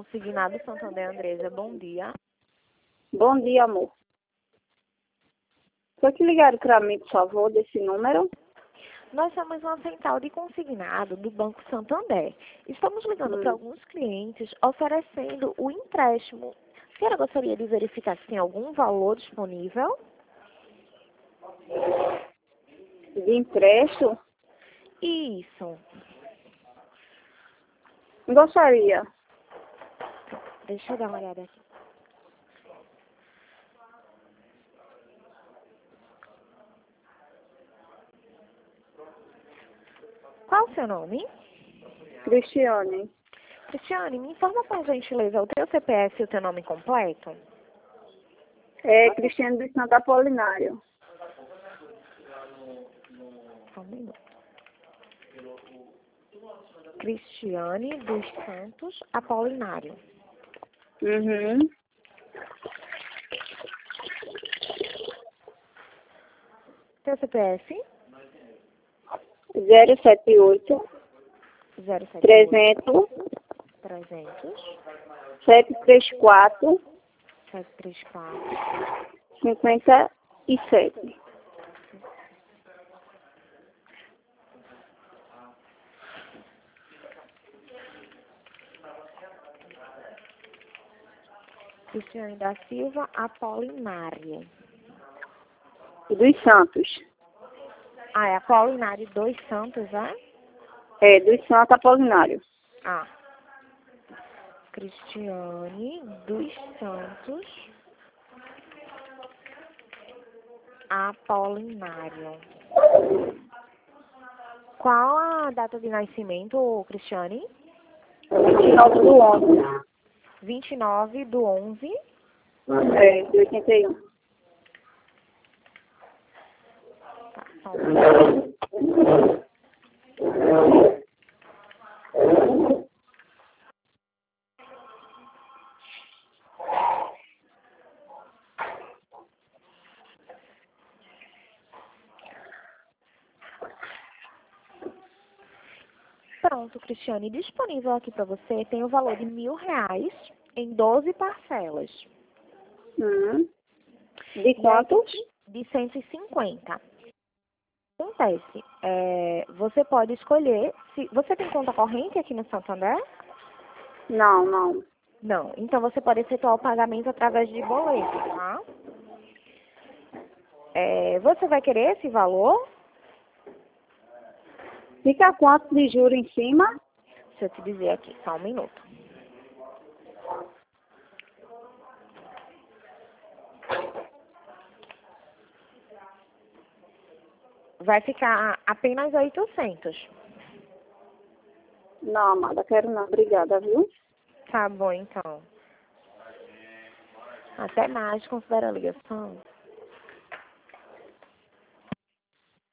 Consignado Santander, Andresa, bom dia. Bom dia, amor. Pode ligar para mim, por favor, desse número? Nós somos uma central de consignado do Banco Santander. Estamos ligando para alguns clientes oferecendo o empréstimo. A senhora gostaria de verificar se tem algum valor disponível? De empréstimo? Isso. Gostaria. Deixa eu dar uma olhada aqui. Qual o seu nome? Cristiane. Cristiane, me informa por gentileza o teu CPF e o teu nome completo? É Cristiane do Santo Apolinário. Só um minuto. Cristiane dos Santos Apolinário. Uhum. Teu CPF? 078 078 300 300 734 734 57. Cristiane da Silva Apolinária. Dos Santos. Ah, é Apolinário dos Santos, é? É, dos Santos Apolinário. Ah. Cristiane dos Santos Apolinário. Qual a data de nascimento, Cristiane? 29 do 11. 29/11. É, de 81. Tá, só um minuto. Pronto, Cristiane, disponível aqui para você tem o valor de R$ 1.000 em 12 parcelas. De quantos? De 150. Acontece, você pode escolher, se você tem conta corrente aqui no Santander? Não, não. Não, então você pode efetuar o pagamento através de boleto, tá? Você vai querer esse valor? Fica quanto de juro em cima? Deixa eu te dizer aqui, só um minuto. Vai ficar apenas 800. Não, amada, quero não. Obrigada, viu? Tá bom, então. Até mais, considera a ligação.